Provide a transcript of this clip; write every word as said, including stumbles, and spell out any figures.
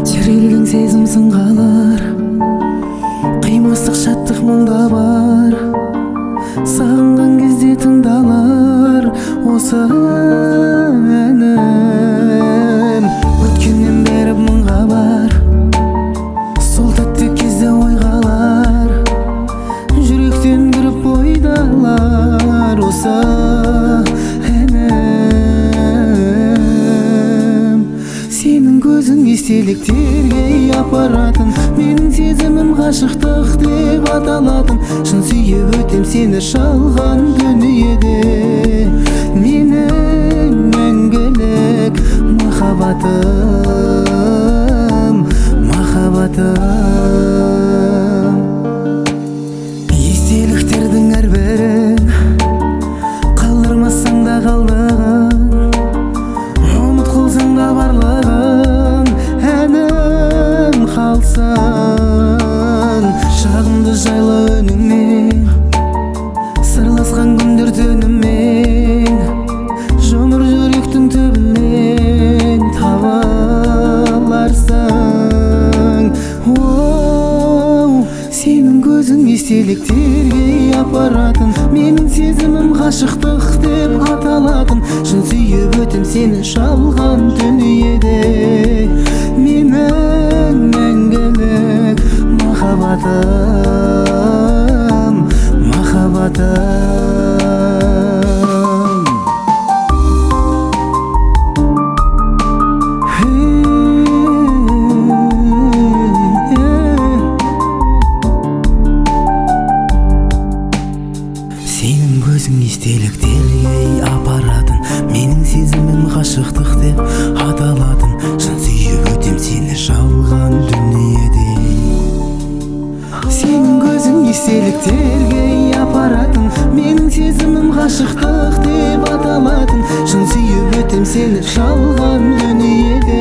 Терелген сезім сынғалар, қимастық шаттық мұңда бар. Сағынған кезде тыңдалар осы әнім. Өткеннен бері мұңға бар, сол тәтті кезде ойғалар. Жүректен кіріп бойдалар осы әнім. Сенің көзің естеліктерге апаратын, менің сезімім ғашықтық деп аталатын. Шын сүйіп өтем сені шалған дүниеде, менің мәңгілік махаббатым, махаббатым. Естеліктердің әрбірін қалдырмасаң да қалдығын, ұмыт қылсаң да барлығын, әнім қалсын. Шағымды жайлы үніңмен, сырласқан күндер түнімен, жұмыр жүректің түбінен табыларсың. Оу, сенің көзің естеліктерге апаратын, менің сезімім ғашықтық деп аталатын. Шын сүйіп өтем сені шалған дүниеде, менің мәңгілік махаббатым, махаббатым. Сенің көзің естеліктерге апаратын, менің сезімім ғашықтық деп аталатын. Шын сүйіп өтем сені шалған дүниеде. Сенің көзің естеліктерге апаратын, менің сезімім ғашықтық деп аталатын. Шын сүйіп өтем сені шалған дүниеде.